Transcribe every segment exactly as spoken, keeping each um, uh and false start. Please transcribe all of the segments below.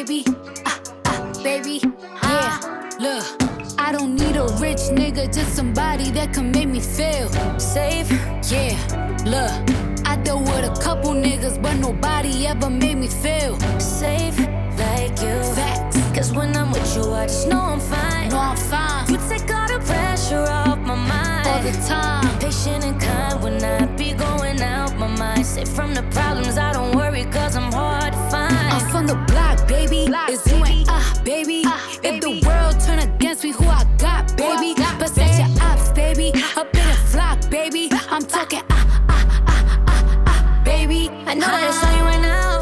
baby. Ah, ah, baby. Yeah, look. I don't need a rich nigga, just somebody that can make me feel safe. Yeah, look. I dealt with a couple niggas, but nobody ever made me feel safe like you. Facts. Cause when I'm with you, I just know I'm fine. No, I'm fine. You take all the pressure off my mind. All the time. Patient and kind when I be going out my mind. Safe from the problems, I don't worry cause I'm hard to find. I'm from the block, baby. Block, it's you and ah, baby. Ah, If baby. the world turn against me, who I got, baby? Got, but set your ops, baby. Up in a flock, baby. I'm talking ah, ah, ah, ah, ah, baby. I know that it's on you right now.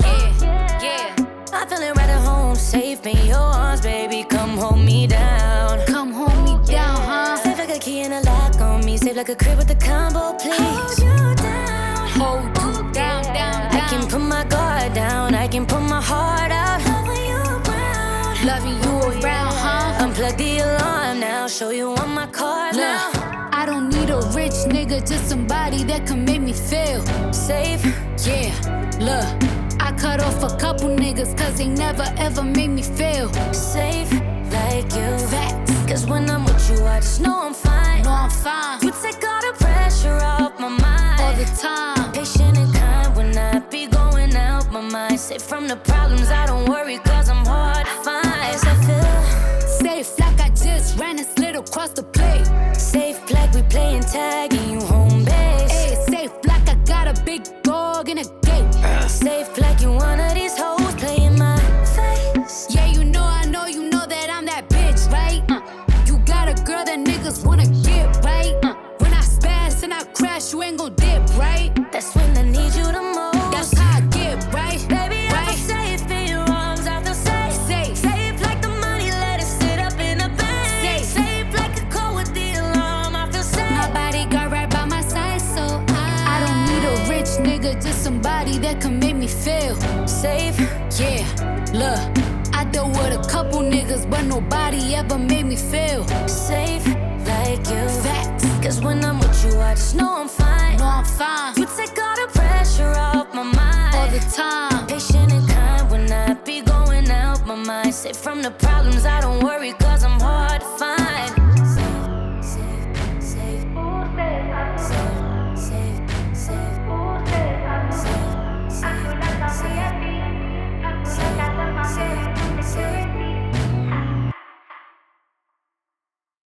Yeah, yeah. I'm feeling right at home, safe in your arms, baby. Come hold me down. Come hold me down, huh? Safe like a key and a lock on me. Safe like a crib with a combo, please. Hold you down. Hold you down, down, down. I can put my guard down. I can put my heart out. Loving you around. Loving you around, huh? Unplug the alarm now. Show you on my card Look, now. I don't need a rich nigga, just somebody that can make me feel Safe. Yeah, look. I cut off a couple niggas cause they never ever made me feel Safe like you. Facts. Cause when I'm with you, I just know I'm fine. No, I'm fine. You take all the pressure off my mind. All the time. Patient and kind when I be going out my mind. Safe from the problems, I don't worry cause I'm hard to find. Yes, I feel Safe like I just ran and slid across the plate. safe like we playing tag and you home base. Hey, safe like I got a big dog in a gate. Safe like you one of these hoes playing my face. Yeah, you know, I know, you know that I'm that bitch, right? Uh, you got a girl that niggas wanna get, right? Uh, when I spaz and I crash, you ain't gon' dip, right? That's when I need you the most. That's how I get, right? Baby, I right? feel safe in your arms, I feel safe. Safe. Safe like the money, let it sit up in the bank. Safe. Safe like a call with the alarm, I feel safe. My bodyguard right by my side, so I I don't need a rich nigga, just somebody that can make me feel Safe. Yeah, look. I dealt with a couple niggas, but nobody ever made me feel Safe like you. Facts. Cause when I'm with you, I just know